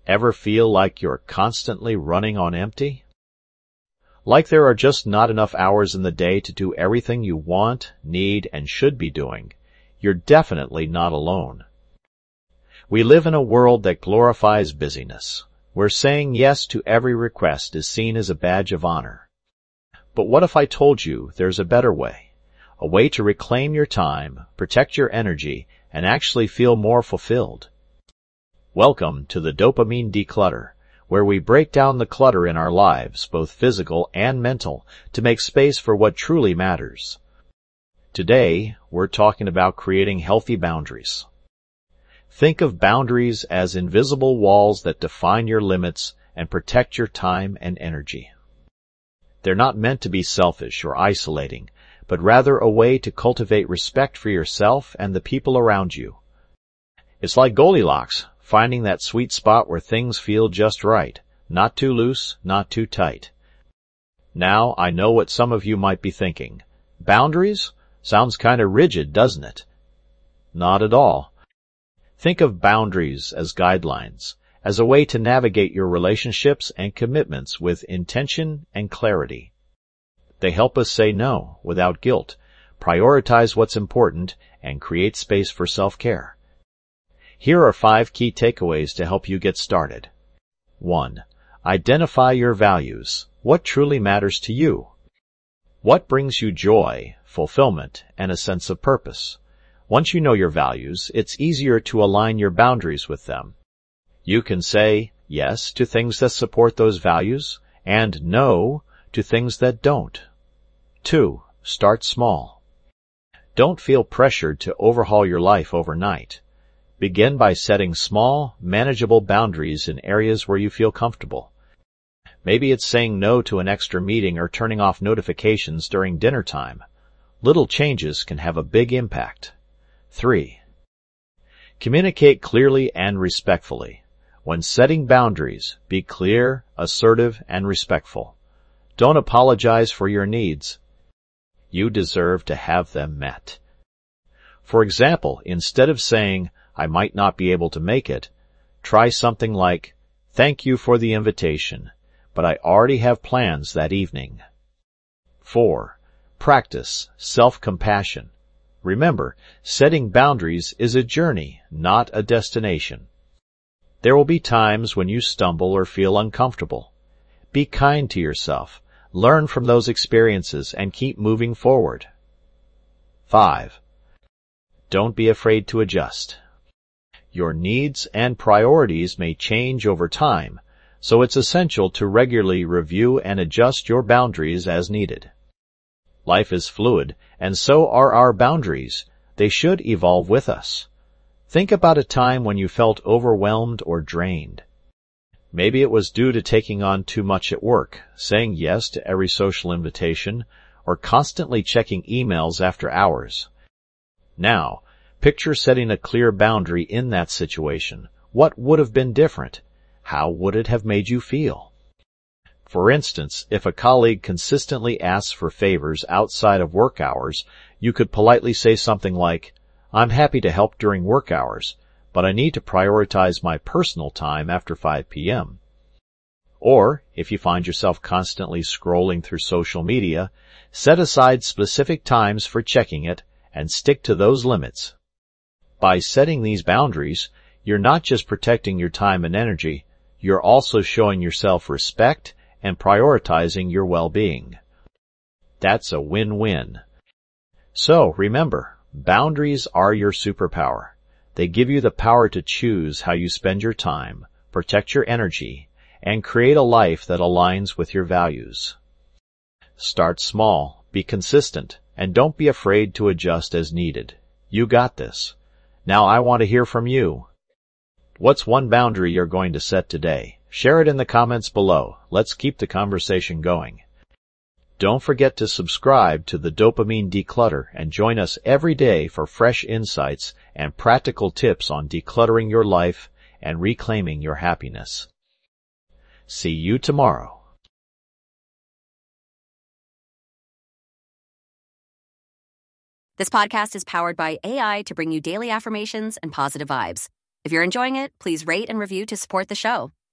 Ever feel like you're constantly running on empty? Like there are just not enough hours in the day to do everything you want, need, and should be doing? You're definitely not alone. We live in a world that glorifies busyness, where saying yes to every request is seen as a badge of honor. But what if I told you there's a better way? A way to reclaim your time, protect your energy, and actually feel more fulfilled. Welcome to the Dopamine Declutter, where we break down the clutter in our lives, both physical and mental, to make space for what truly matters. Today, we're talking about creating healthy boundaries. Think of boundaries as invisible walls that define your limits and protect your time and energy. They're not meant to be selfish or isolating, but rather a way to cultivate respect for yourself and the people around you. It's like Goldilocks, finding that sweet spot where things feel just right, not too loose, not too tight. Now, I know what some of you might be thinking. Boundaries? Sounds kinda rigid, doesn't it? Not at all. Think of boundaries as guidelines, as a way to navigate your relationships and commitments with intention and clarity. They help us say no without guilt, prioritize what's important, and create space for self-care. Here are 5 key takeaways to help you get started. 1. Identify your values. What truly matters to you? What brings you joy, fulfillment, and a sense of purpose? Once you know your values, it's easier to align your boundaries with them. You can say yes to things that support those values and no to things that don't. 2. Start small. Don't feel pressured to overhaul your life overnight. Begin by setting small, manageable boundaries in areas where you feel comfortable. Maybe it's saying no to an extra meeting or turning off notifications during dinner time. Little changes can have a big impact. 3. Communicate clearly and respectfully. When setting boundaries, be clear, assertive, and respectful. Don't apologize for your needs. You deserve to have them met. For example, instead of saying, I might not be able to make it, try something like, thank you for the invitation, but I already have plans that evening. 4. Practice self-compassion. Remember, setting boundaries is a journey, not a destination. There will be times when you stumble or feel uncomfortable. Be kind to yourself, learn from those experiences, and keep moving forward. 5. Don't be afraid to adjust. Your needs and priorities may change over time, so it's essential to regularly review and adjust your boundaries as needed. Life is fluid, and so are our boundaries. They should evolve with us. Think about a time when you felt overwhelmed or drained. Maybe it was due to taking on too much at work, saying yes to every social invitation, or constantly checking emails after hours. Now, picture setting a clear boundary in that situation. What would have been different? How would it have made you feel? For instance, if a colleague consistently asks for favors outside of work hours, you could politely say something like, I'm happy to help during work hours, but I need to prioritize my personal time after 5 p.m. Or, if you find yourself constantly scrolling through social media, set aside specific times for checking it and stick to those limits. By setting these boundaries, you're not just protecting your time and energy, you're also showing yourself respect and prioritizing your well-being. That's a win-win. So, remember, boundaries are your superpower. They give you the power to choose how you spend your time, protect your energy, and create a life that aligns with your values. Start small, be consistent, and don't be afraid to adjust as needed. You got this. Now I want to hear from you. What's one boundary you're going to set today? Share it in the comments below. Let's keep the conversation going. Don't forget to subscribe to the Dopamine Declutter and join us every day for fresh insights and practical tips on decluttering your life and reclaiming your happiness. See you tomorrow. This podcast is powered by AI to bring you daily affirmations and positive vibes. If you're enjoying it, please rate and review to support the show.